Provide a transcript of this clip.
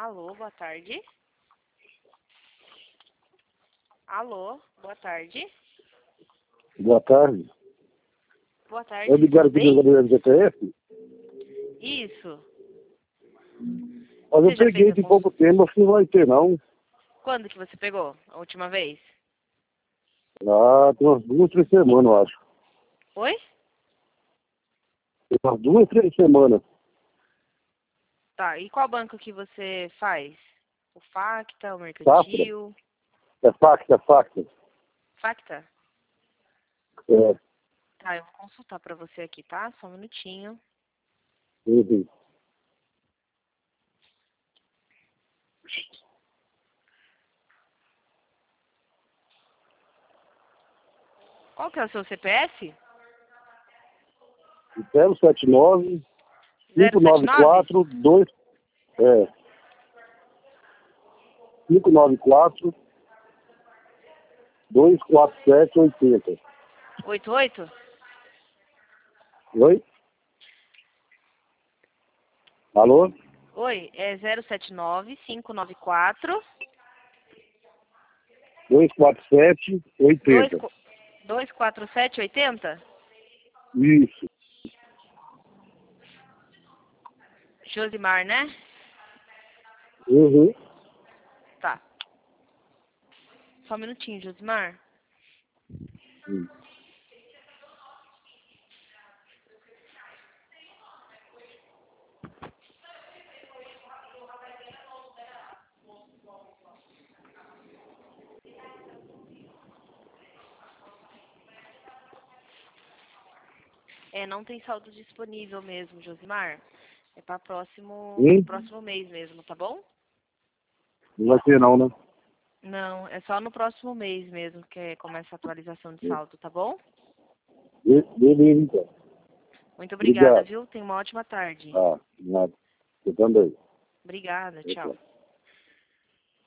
Alô, boa tarde. Alô, boa tarde. Boa tarde. Boa tarde, Eu ligaram tudo aqui do bem? do GTF, Isso. mas Você eu já fez peguei a de pouco tempo, acho que não vai ter não. Quando que você pegou a última vez? Ah, tem umas 2, 3 semanas, eu acho. Oi? Tem umas 2, 3 semanas. Tá, e qual banco que você faz? O Facta, o Safra? Mercantil? É facta, é facta. Facta? É. Tá, eu vou consultar pra você aqui, tá? Só um minutinho. Uhum. Qual que é o seu CPF? 079 079? 594 2 é 594 247 80. 88? Oi? Alô? Oi, é 079 594 247 80. 247 80? Isso. Josimar, né? Uhum. Tá. Só um minutinho, Josimar. Hum. É, não tem saldo disponível mesmo, Josimar. É para Hum? próximo mês mesmo, tá bom? Não vai ter não, né? Não, é só no próximo mês mesmo que começa a atualização de saldo, tá bom? Beleza, então. Muito obrigada, Obrigado. viu? Tenha uma ótima tarde. Ah, nada. Você também. Obrigada, tchau. Tchau.